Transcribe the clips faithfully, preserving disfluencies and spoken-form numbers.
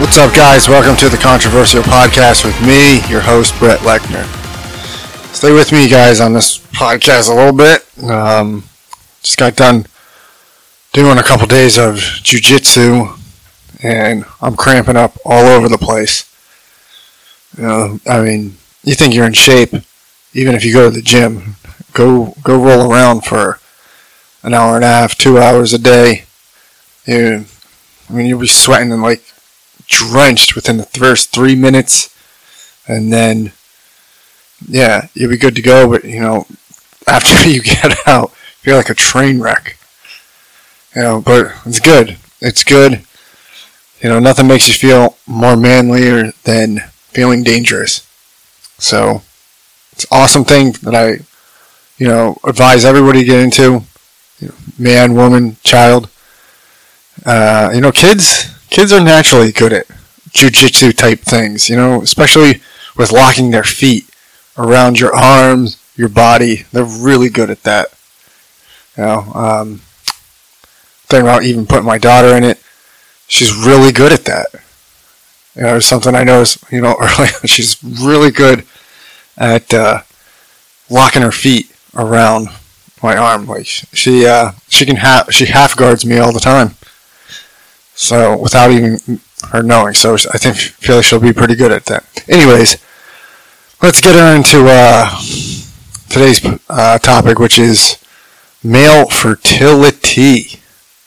What's up, guys? Welcome to the Controversial Podcast with me, your host, Brett Lechner. Stay with me, guys, on this podcast a little bit. Um, just got done doing a couple days of jiu-jitsu, and I'm cramping up all over the place. You know, I mean, you think you're in shape, even if you go to the gym. Go, go roll around for an hour and a half, two hours a day. You, I mean, you'll be sweating and like drenched within the first three minutes, and then yeah, you'll be good to go. But you know, after you get out, you feel like a train wreck. You know, but it's good. It's good. You know, nothing makes you feel more manlier than feeling dangerous. So it's an awesome thing that I, you know, advise everybody to get into. You know, man, woman, child. Uh, you know, kids. Kids are naturally good at jiu-jitsu type things, you know, especially with locking their feet around your arms, your body. They're really good at that. You know, um, thinking about even putting my daughter in it. She's really good at that. You know, it's something I noticed, you know, early on. She's really good at uh, locking her feet around my arm. Like she, uh, she can ha- she half guards me all the time. So, without even her knowing. So, I think, feel like she'll be pretty good at that. Anyways, let's get her into uh, today's uh, topic, which is male fertility.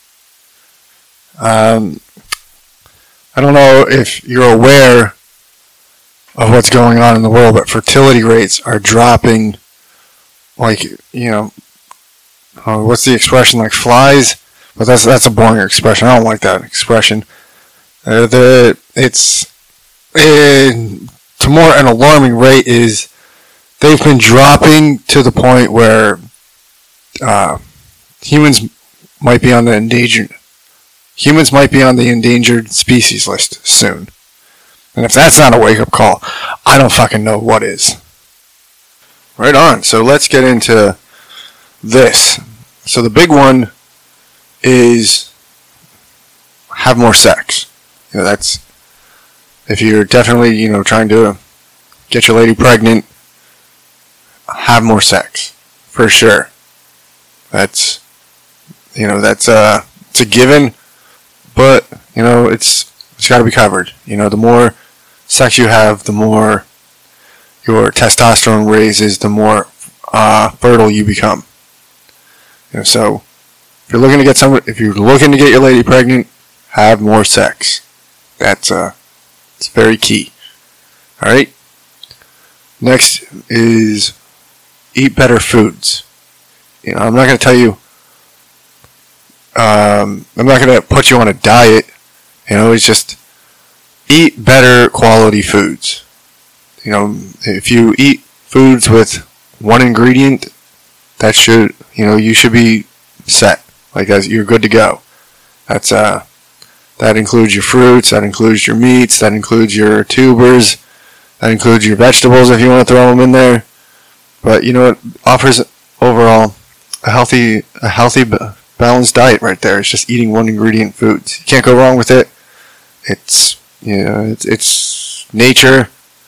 Um, I don't know if you're aware of what's going on in the world, but fertility rates are dropping like, you know, uh, what's the expression, like flies? But that's that's a boring expression. I don't like that expression. Uh, the it's uh, to more an alarming rate is they've been dropping to the point where uh, humans might be on the endangered humans might be on the endangered species list soon. And if that's not a wake up call, I don't fucking know what is. Right on. So let's get into this. So the big one is have more sex. You know, that's if you're definitely, you know, trying to get your lady pregnant, have more sex for sure. That's, you know, that's uh it's a given, but you know, it's it's got to be covered. You know, the more sex you have, the more your testosterone raises, the more uh, fertile you become. You know, so If you're looking to get some, if you're looking to get your lady pregnant, have more sex. That's uh, it's very key. All right. Next is eat better foods. You know, I'm not going to tell you. Um, I'm not going to put you on a diet. You know, it's just eat better quality foods. You know, if you eat foods with one ingredient, that should, you know, you should be set. Like that's, you're good to go. That's uh, that includes your fruits, that includes your meats, that includes your tubers, that includes your vegetables if you want to throw them in there. But you know, it offers overall a healthy, a healthy, balanced diet right there. It's just eating one ingredient foods. You can't go wrong with it. It's you know, it's it's nature.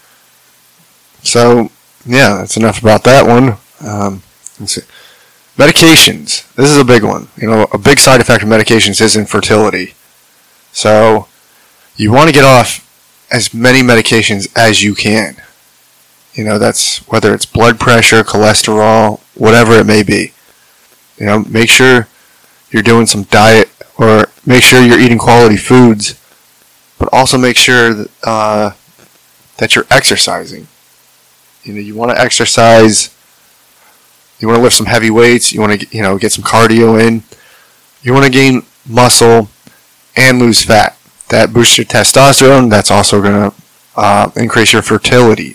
So yeah, that's enough about that one. Um, let's see. Medications. This is a big one. You know, a big side effect of medications is infertility. So, you want to get off as many medications as you can. You know, that's whether it's blood pressure, cholesterol, whatever it may be. You know, make sure you're doing some diet, or make sure you're eating quality foods, but also make sure that, uh, that you're exercising. You know, you want to exercise. You want to lift some heavy weights. You want to, you know, get some cardio in. You want to gain muscle and lose fat. That boosts your testosterone. That's also going to uh, increase your fertility.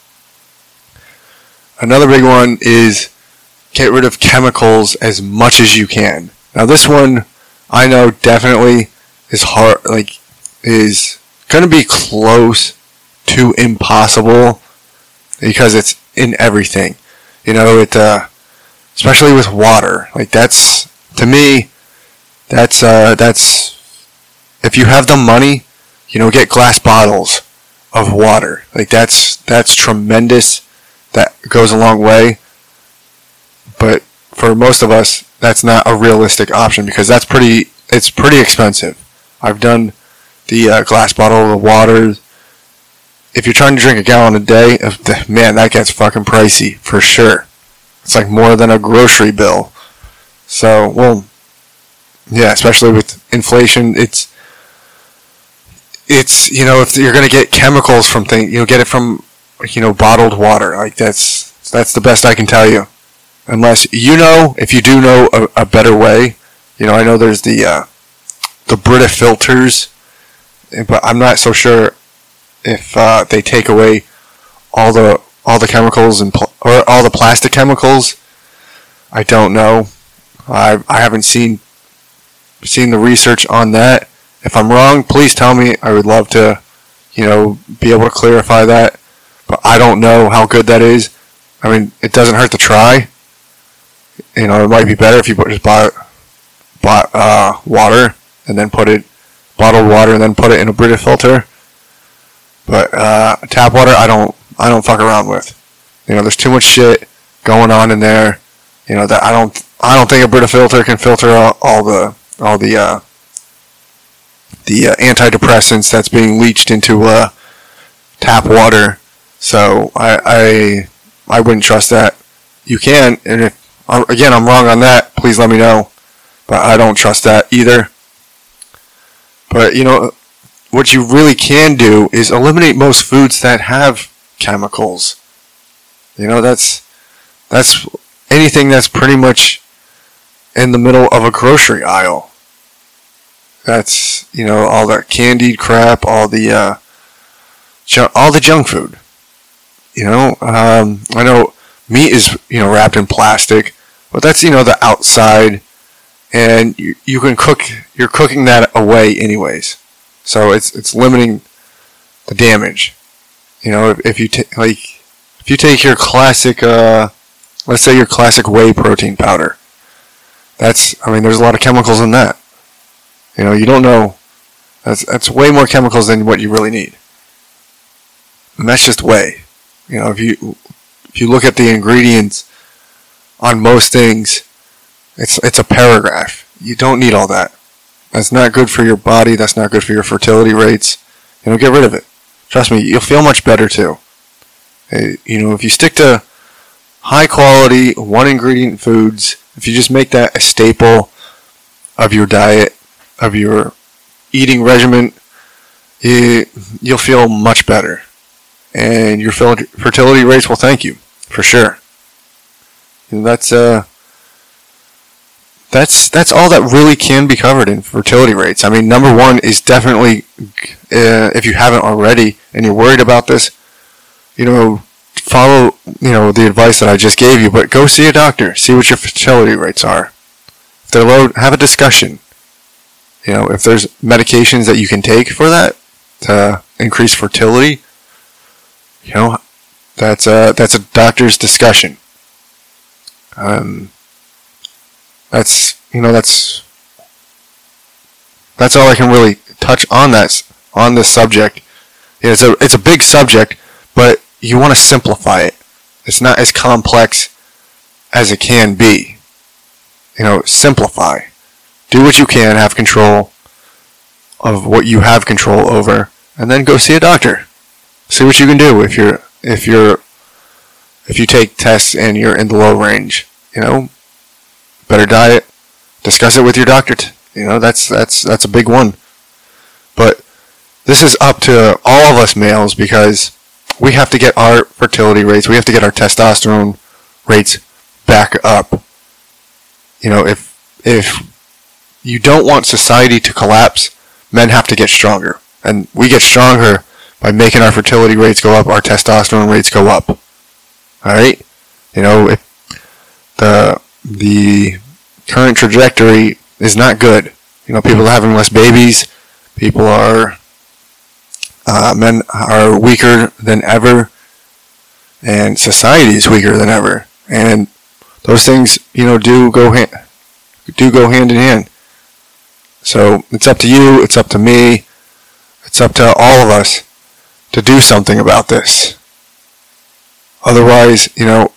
Another big one is get rid of chemicals as much as you can. Now, this one I know definitely is hard. Like, is going to be close to impossible because it's in everything. You know, it, uh, especially with water, like that's, to me, that's, uh, that's, if you have the money you know, get glass bottles of water. Like that's that's tremendous. That goes a long way. But for most of us, that's not a realistic option because that's pretty. It's pretty expensive. I've done the uh, glass bottle of water. If you're trying to drink a gallon a day, man, that gets fucking pricey for sure. It's like more than a grocery bill. So, well, yeah, especially with inflation, it's it's you know if you're gonna get chemicals from things, you know, get it from you know bottled water. Like that's that's the best I can tell you. Unless you know, if you do know a, a better way, you know, I know there's the uh, the Brita filters, but I'm not so sure if uh, they take away all the all the chemicals and pl- or all the plastic chemicals. I don't know. I I haven't seen seen the research on that. If I'm wrong, please tell me. I would love to, you know, be able to clarify that. But I don't know how good that is. I mean, it doesn't hurt to try. You know, it might be better if you just bought bought uh, water and then put it bottled water and then put it in a Brita filter. But uh, tap water, I don't I don't fuck around with. You know, there's too much shit going on in there. You know that I don't I don't think a Brita filter can filter all, all the all the uh, the uh, antidepressants that's being leached into uh, tap water. So I, I I wouldn't trust that. You can, and if again I'm wrong on that, please let me know. But I don't trust that either. But you know, what you really can do is eliminate most foods that have chemicals. You know, that's that's anything that's pretty much in the middle of a grocery aisle. That's, you know, all the candied crap, all the uh, ju- all the junk food. You know, um, I know meat is, you know, wrapped in plastic, but that's, you know, the outside, and you, you can cook. You're cooking that away anyways, so it's it's limiting the damage. You know, if, if you take like if you take your classic, uh, let's say your classic whey protein powder, that's I mean, there's a lot of chemicals in that. You know, you don't know. That's that's way more chemicals than what you really need. And that's just whey. You know, if you if you look at the ingredients on most things, it's it's a paragraph. You don't need all that. That's not good for your body. That's not good for your fertility rates. You know, get rid of it. Trust me, you'll feel much better too. You know, if you stick to high quality, one ingredient foods, if you just make that a staple of your diet, of your eating regimen, you, you'll feel much better. And your fertility rates will thank you, for sure. And that's uh, that's that's all that really can be covered in fertility rates. I mean, number one is definitely, uh, if you haven't already and you're worried about this, you know, follow, you know, the advice that I just gave you, but go see a doctor, see what your fertility rates are. If they're low, have a discussion. You know, if there's medications that you can take for that to increase fertility, you know, that's a, that's a doctor's discussion. Um, that's, you know, that's, that's all I can really touch on that, on this subject. Yeah, it's a, it's a big subject, but you want to simplify it. It's not as complex as it can be. You know, simplify. Do what you can, have control of what you have control over, and then go see a doctor. See what you can do if you're if you're if you take tests and you're in the low range. You know, better diet. Discuss it with your doctor. T- you know, that's that's that's a big one. But this is up to all of us males because we have to get our fertility rates. We have to get our testosterone rates back up. You know, if if you don't want society to collapse, men have to get stronger. And we get stronger by making our fertility rates go up, our testosterone rates go up. Alright? You know, if the the current trajectory is not good. You know, people are having less babies, people are uh, men are weaker than ever, and society is weaker than ever. And those things, you know, do go hand do go hand in hand. So it's up to you, it's up to me. It's up to all of us to do something about this. Otherwise, you know,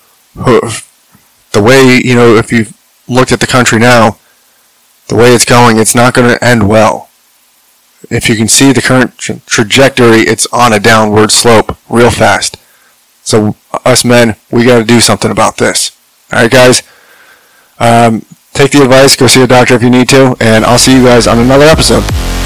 the way, you know, if you've looked at the country now, the way it's going, it's not going to end well. If you can see the current tra- trajectory, it's on a downward slope real fast. So us men, we got to do something about this. All right, guys. Um, take the advice. Go see a doctor if you need to. And I'll see you guys on another episode.